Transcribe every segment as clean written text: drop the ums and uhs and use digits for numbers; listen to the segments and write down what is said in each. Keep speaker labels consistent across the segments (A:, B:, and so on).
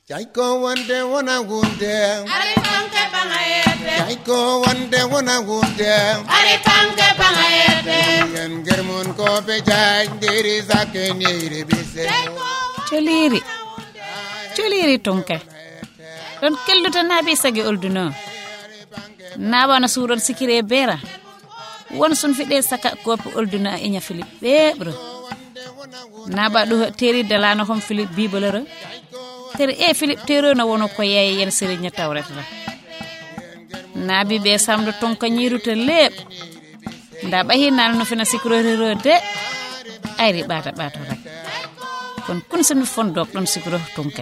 A: Jaiko wande wana gunde
B: Ari panke bangayete
A: Jaiko wande wana gunde
B: Ari panke bangayete
A: Yen germun ko be jay diri sakeni rebise
C: Coliri tonke don kelluta nabi sagi olduno nabana suron sikire bera won sun fide saka kopi olduna enya Philip bebro naba do teri dalano hom Philip bibolero teri Philip tero na wono ko yeye yen serigne tawret la nabi be samdo tonka nyiruta leb nda bahi nal no fina sikro de ayri bata rek kon kun sunu fondok don sikro tonke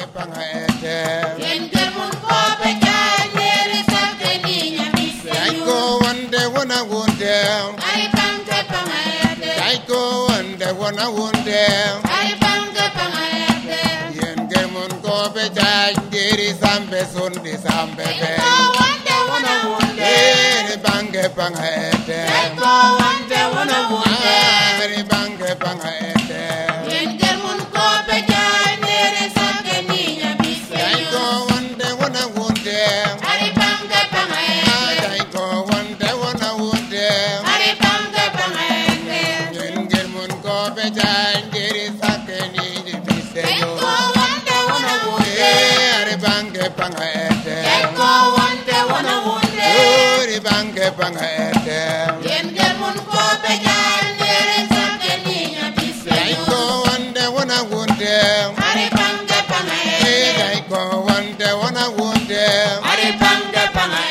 B: Yen germun ko be janyere sakeni nyabise
A: Jaiko wande wana gunde
B: Ari panke bangayete
A: Jaiko wande wana gunde
B: Ari panke bangayete
A: Yen germun ko be jay diri sambe sundi sambe be
B: Wande wana wunde
A: Eri bange pangete
B: Ko wande wana wunde
A: Eri bange pangete
B: Yen germun ko be janyere sakeni nyabise
A: Jaiko wande wana gunde
B: Ari panke bangayete
A: Jaiko wande wana gunde
B: Ari panke bangayete
A: Yen germun ko be jay diri sakeni rebise
B: Ko wande wana wunde
A: Eri bange pangete
B: Ko wande wana wunde
A: Eri bange pangete
B: Yen germun ko be janyere sakeni nyabise
A: Jaiko wande wana gunde
B: Ari panke bangayete
A: Jaiko wande wana gunde
B: Ari panke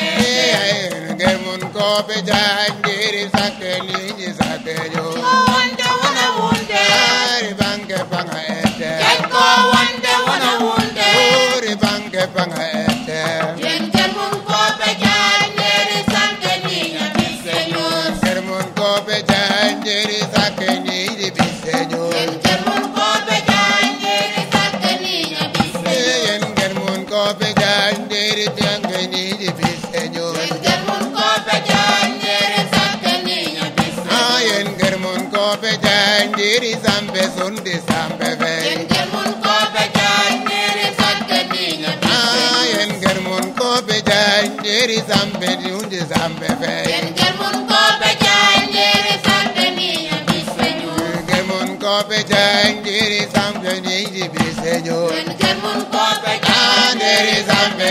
B: bangayete
A: Germun ko be jay diri sakeni sakeyo
B: wande wana wunde
A: Ari bange pangete
B: Ko wande wana wunde
A: Ori bange pangete
B: Yen germun ko be janyere sakeni nyabise
A: Germun ko be jay diri sakeni biseño
B: Yen germun ko be janyere sakeni nyabise
A: Yen germun ko be jay diri sakeni biseño
B: Yen germun ko be janyere sakeni nyabise
A: Yen germun ko be jay diri sambe sundi sambe be
B: Yen germun ko be janyere sakeni nyabise
A: Yen germun ko be jay diri sambe sundi sambe be
B: Yen germun ko be janyere sakeni nyabise
A: Germun ko be jay diri sambe biseño
B: Yen germun ko be
A: Diri sambe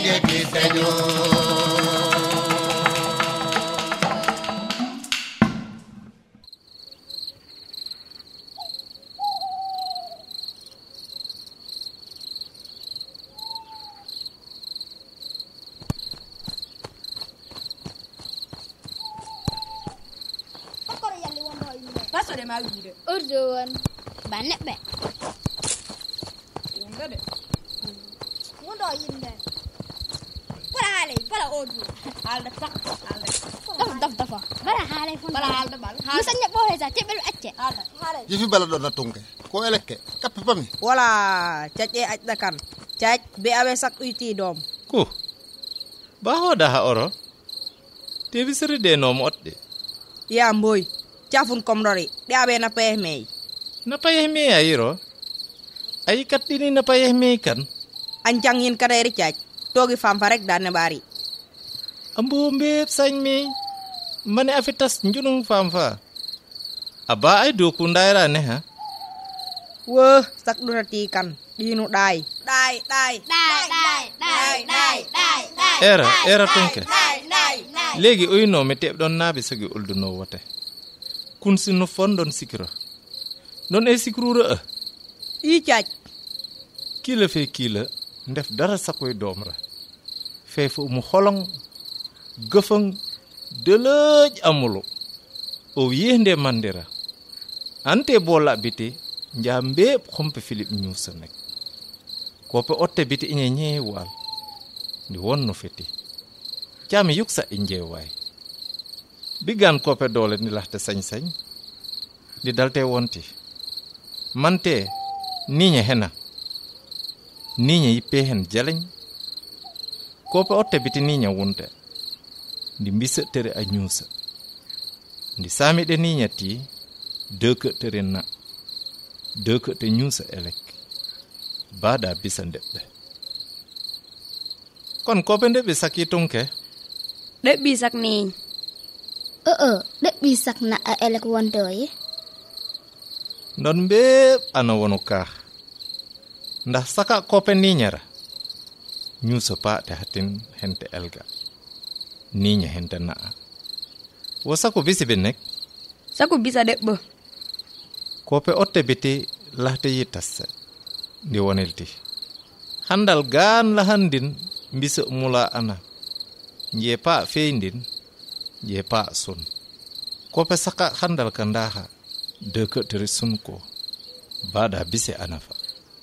A: biseño
D: Paso de mawide.
E: Urduwan banne be
D: Wonga de.
E: wondo yinde wala hale wala odu
D: Alde pak. Alde.
E: dafa bara hale fon
D: Bala alde bal.
E: musanya bo heza tebel acce
D: Alde.
A: Jifi bala do na tunke ko eleke kappe pami
F: Wala cace ajda kan. Cac be awe sak uti dom.
G: Ko ba hoda ha oro tevi sere de no modde
F: Ya mboy. Cafun komdori. De awe na peh mei.
G: na payeh me ayiro ay katini na payeh me kan
F: Ancangin kaderi cac. Togi fam farek dan bari.
G: ambo mbeb sañ me mane afitas njunung famfa aba ay do ku ndaira ne ha
F: Wah, sak dunati kan. Dinu dai. Dai.
E: dai
G: era tonke legi uyno me teb don nabi sagi ulduno wote kun sinu fondon sikiro don e sikrura
F: I cac.
G: kila fe kila ndef dara sakoy domra fefu mu xolong geufang delej amulo o yende mandira ante bola biti njambe xompe Philip Nyusa nek ko pe otte biti inye nyewal ndi wonno feti jami yuksa inje way bigan ko pe dole ni laxte sañ di dalte wonti mante niñe hena niñe yippe hen jaleñ ko pe otte biti niñe wonte ndi mbisa tere a Nyusa ndi sami de niñe ti deke tere na deke te Nyusa elek bada bisa ndebbe kon kope nde ɓe saki tunke
D: ɗeɓɓi sak niiñ
E: ɗeɓɓi sak na a elek wondoye
G: ndon mbeep ana wonu kaa ndah saka kope niñara ñuuso paate hatin hente elga niña hente na'a wo sako bisi ɓe nek
D: saku bisa ɗeɓɓo
G: kope otte biti lahte yittasse ndi wonelti handal gaan lahandin mbisa mula ana nje pa feyndin je pa sun kope saka handal ka ndaha de tere sun ko bada bise anafa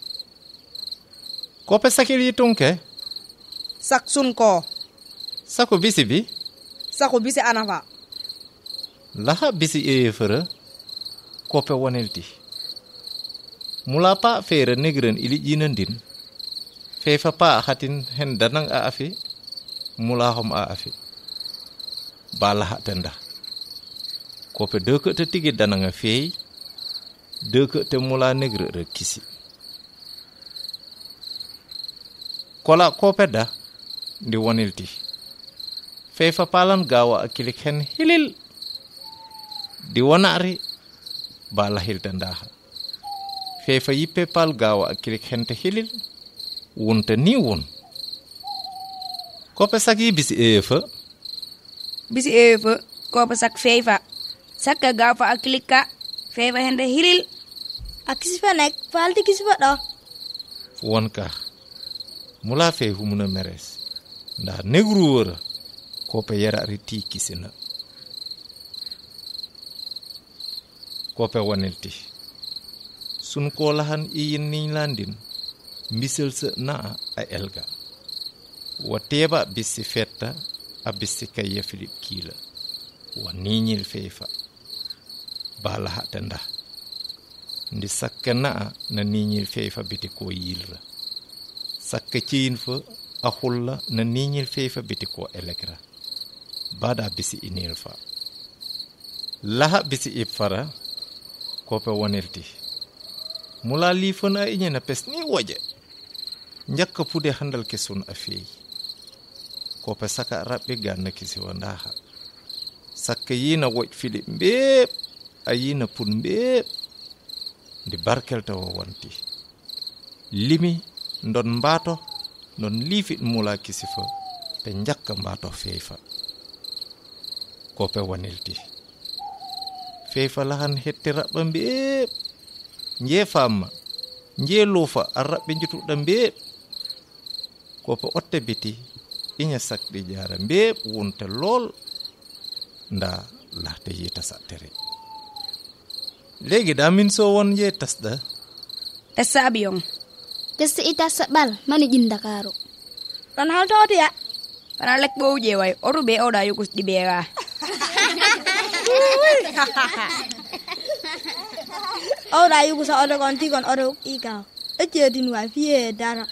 G: kope sakil yitunke
F: sak sun ko
G: sako bisi bi
F: sako bisi anafa
G: laha bisi efere kope wonelti mula pa fere negren ili jinandin fefa pa hatin hen danang a afi mula hom a afi ba laha tenda kope deke te tigi danang a fey deke te mula negre re kisi kola kope da ndi wonelti fefa palan gawa akilik hen hilil di wonari ba lahil tendaha fefa yippe pal gawa akilik hente hilil wonta ni won kope saki bisi
D: efa kope sak fefa sakka gafa akilika fefa hende hilil
E: akisifa nek falti kisifa ɗo
G: wonka mula fe humuna meres nda negru wora kope yara riti kisina kope wonelti sun ko lahan iyin ni landin misel se na a elga wateba bisi fetta a bisi kayya filip kila wa niñil fefa bala hatenda ndi sakka na niñil fefa biti ko yilra sakka ciin fa a hulla na niñil fefa biti ko elegra bada bisi inil fa laha bisi ifara kope wonelti mula lifana inyana pes ni waje njakka pude handal kesun afei kope saka rabbe ganna kisi wandaha sakka yina woj fili mbeb ayina pun mbeb ndi barkelta wo wanti limi ndon mbato non lifit mula kisi fa te njakka mbato feifa kope wonelti feifa lahan hetti rabba mbeb nje famma nje lufa arabbe jutuɗa mbeb kope otte biti iña sakɗi jara mbeb wonte lol nda lahte yita sattere legi da min so won je tasda
D: tessa abiyon
E: tessa ita sabal mani jindakaro
D: ɗon haltode ya fana lek ɓow ƴeway oto ɓe oɗa yogus ɗi ɓeera
E: oɗa yugusa oɗo kon tigon oɗo ikaw eccetin wa fiye dara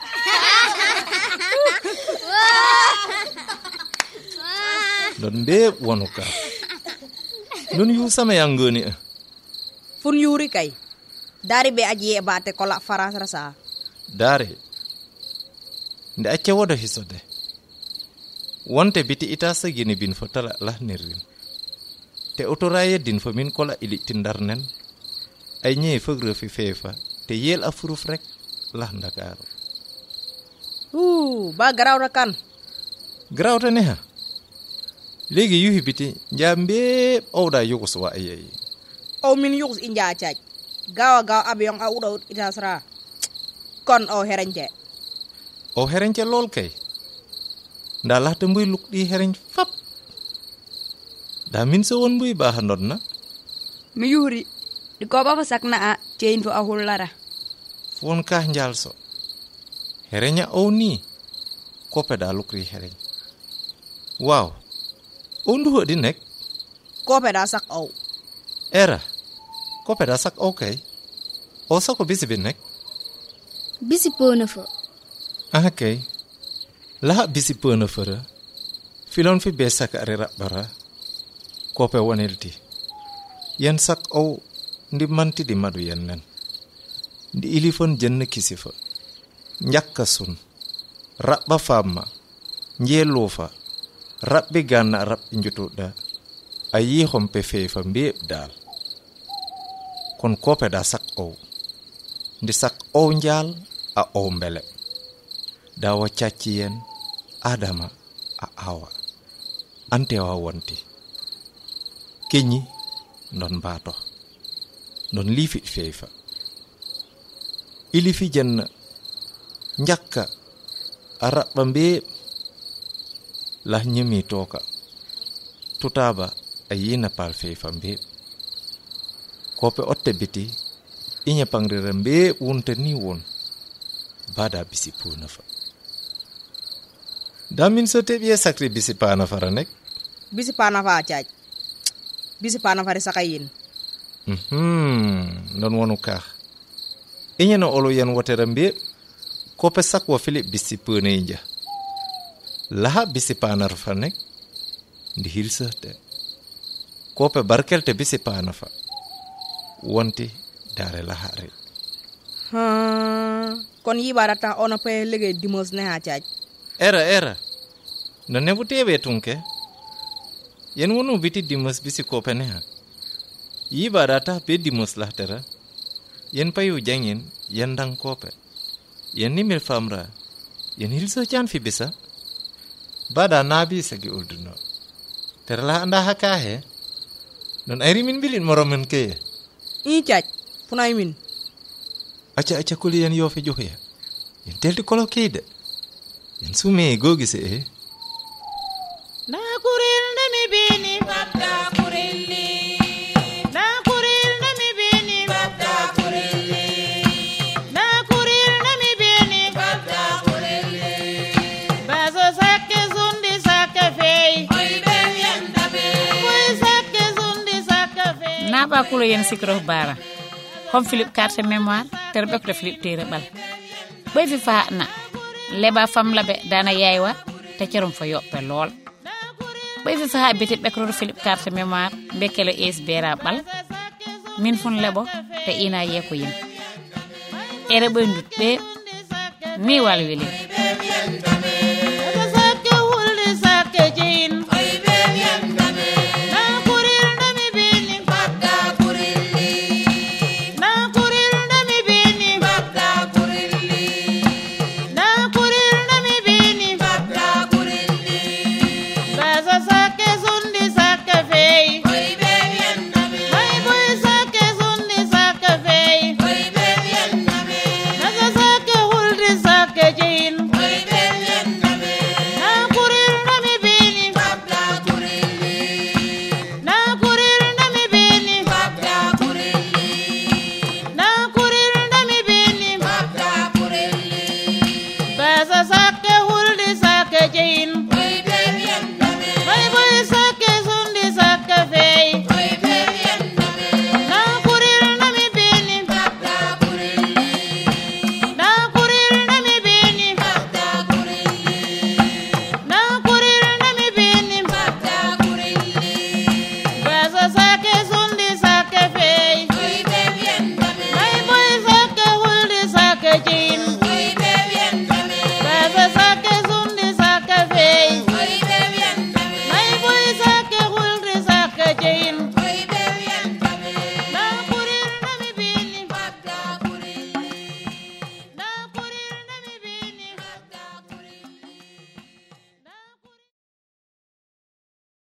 G: don mbeb wonu ka non yu sama yangoni
F: fun yuri kay dari be aji e bate kola faras rasa
G: dare nde acce wodo hisode wonte biti ita sagini bin fo tala lah nirrin te otoraye din fo min kola ili tindarnen ay ñe fogre fi fefa te yel afuruf rek lah ndakaro
F: ba garawra kan
G: grawta ne ha legi yuhi biti njambe owda yugus wa ayi
F: o min yugus inja caaj gawa abiyon a udo itasra kon o herenje
G: lol kay nda lahta mbuy lukdi herenje fap da min so won mbuy ba handonna
D: mi yuri di ko ba fa sakna a tein fo a hullara
G: fon ka njalso herenya o ni ko peda lukri hereny wow ondu hodi nek
F: ko peda sak o
G: era ko peda sak okay o sako bisi binek
E: bisi pona fo
G: okay la bisi pona fora filon fi besak arera bara ko pe wonelti yen sak o ndi manti di madu yennen ndi ilifon jenn kisifa njakka sun rabba famma njeeluufa raɓɓe ganna raɓɓe njutuɗa a yi hompe feefa mbeeɓ daal kon kopeɗa sak ow ndi sak ow njaal a ow mbele dawa cacciyen adama a awa antewa wonti keñi non mbato non liifi feefa ilifi jenna njakka a raɓɓa mbeeɓ lah ñemi toka tutaba a yina pal feefa mbeeɓ kope otte biti iña pangrira mbeeɓ wunta ni won bada bisi punafa damin so teɓiye sakri bisi panafara nek
F: bisi panafa caaj bisi panafari saka yin
G: non wonu kaax iñana olo yen wotera mbeeɓ kope sak wa filip bisi puneyja laha bisi panarfa nek ndi hilsate kope barkelte bisi panafa wonti dare lahare
F: kon yiɓaɗata ono pe liggey dimos ne ha caaj
G: era no nebu teɓe tunke yen wonu biti dimos bisi kope ne ha yiɓaɗata be dimos lahtera yen payu jangin yen dan kope yen nimil famra yen hilso can fi bisa bada nabi sagi ulduno terla anda haka he non ayri min bilin moromen keye
F: i caaj funay min
G: acca kuli yen yofe johoya yen telti kolo keyde yen sume gogise e
B: na kuril ndemi bini babda kurilli na kuril ndemi bini babda kurilli na kuril ndemi bini babda kurilli baso sakke zundi sakke fey oy ben yanda be oy sakke zundi sakke fey
C: naɓa kulo yen sikro bara hom philip carte mémoire tere ɓekto philip tere ɓal ɓoy fi fa na leba fam labe dana yaywa te cerum fa yoppe lool ɓoy fi fa biti ɓekroto philip carte mémoire bekele es bera ɓal min fun lebo te ina yeko yin ere ɓoy ndut ɓe mi wal welin
B: sakke hulde sakke jeyin oy ben yanda be na kuril ndemi bini babda kurilli na kuril ndemi bini babda kurilli na kuril ndemi bini babda kurilli baso sakke zundi sakke fey oy ben yanda be hay boy sakke zundi sakke fey oy ben yanda be naso sakke hulde sakke jeyin oy ben yanda be na kuril ndemi bini babda kurilli na kuril ndemi bini babda kurilli na kuril ndemi bini babda kurilli baso